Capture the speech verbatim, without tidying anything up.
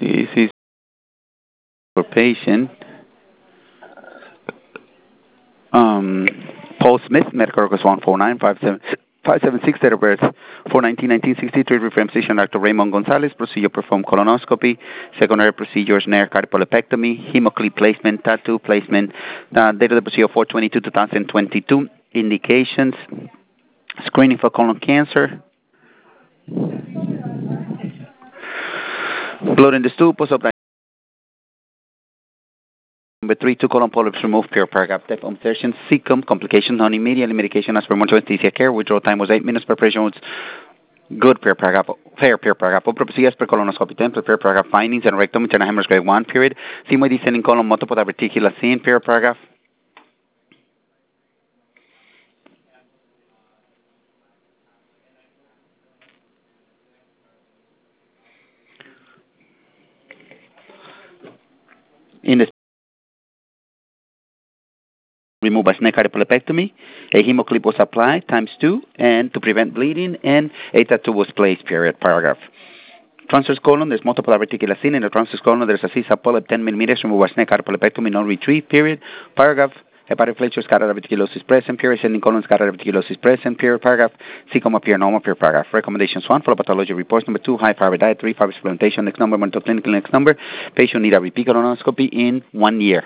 This is for patient. Um, Paul Smith, medical records one four nine five seven five seven six, date of birth four nineteen nineteen sixty-three, reference physician Doctor Raymond Gonzalez, procedure performed colonoscopy, secondary procedures nerve cardiopulopectomy, hemoclip placement, tattoo placement, uh, date of the procedure four twenty-two twenty twenty-two, indications, screening for colon cancer, blood in the stool, post-op. Number three, two colon polyps removed, pure paragraph, type insertion, cecum, complications, non-immediate medication as per monthly anesthesia care, withdrawal time was eight minutes, preparation was good, pure paragraph, fair, pure paragraph, opera as per colonoscopy ten, pure paragraph, findings, and rectum, internal hemorrhage grade one, period, sigmoid descending colon, multiple diverticular scene, pure paragraph. In the removed by snake cardiopulopectomy, a hemoclip was applied times two, and to prevent bleeding, and a tattoo was placed, period, paragraph. Transverse colon, there's multiple diverticular scene. In the transverse colon, there's a C S A polyp ten millimeters, removed by snake cardiopulopectomy, no retrieve, period, paragraph. Hepatic flexure, scatter diverticulosis present, period, ascending colon, scatter diverticulosis present, period, paragraph. Cecum appear normal, period, paragraph. Recommendations one, follow pathology reports. Number two, high fiber diet. Three, fiber supplementation. Next number, monitor clinical. Next number, patient need a repeat colonoscopy in one year.